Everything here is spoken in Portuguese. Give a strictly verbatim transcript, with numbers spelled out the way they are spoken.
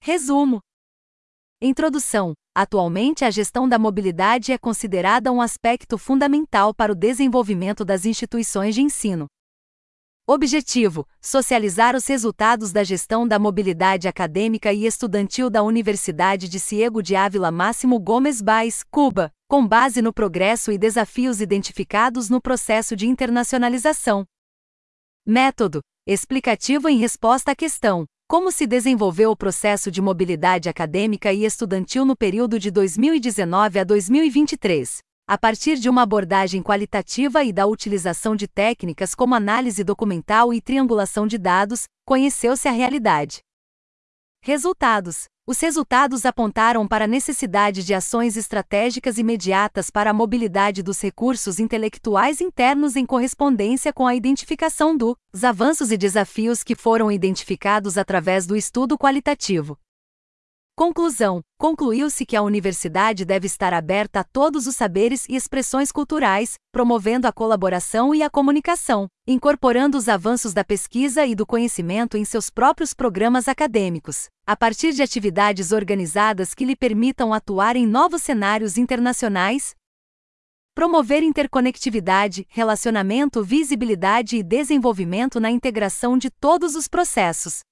Resumo. Introdução. Atualmente, a gestão da mobilidade é considerada um aspecto fundamental para o desenvolvimento das instituições de ensino. Objetivo: socializar os resultados da gestão da mobilidade acadêmica e estudantil da Universidade de Ciego de Ávila Máximo Gomes Baes, Cuba, com base no progresso e desafios identificados no processo de internacionalização. Método: explicativo em resposta à questão: como se desenvolveu o processo de mobilidade acadêmica e estudantil no período de dois mil e dezenove a dois mil e vinte e três? A partir de uma abordagem qualitativa e da utilização de técnicas como análise documental e triangulação de dados, conheceu-se a realidade. Resultados: os resultados apontaram para a necessidade de ações estratégicas imediatas para a mobilidade dos recursos intelectuais internos em correspondência com a identificação dos avanços e desafios que foram identificados através do estudo qualitativo. Conclusão: concluiu-se que a universidade deve estar aberta a todos os saberes e expressões culturais, promovendo a colaboração e a comunicação, incorporando os avanços da pesquisa e do conhecimento em seus próprios programas acadêmicos, a partir de atividades organizadas que lhe permitam atuar em novos cenários internacionais. Promover interconectividade, relacionamento, visibilidade e desenvolvimento na integração de todos os processos.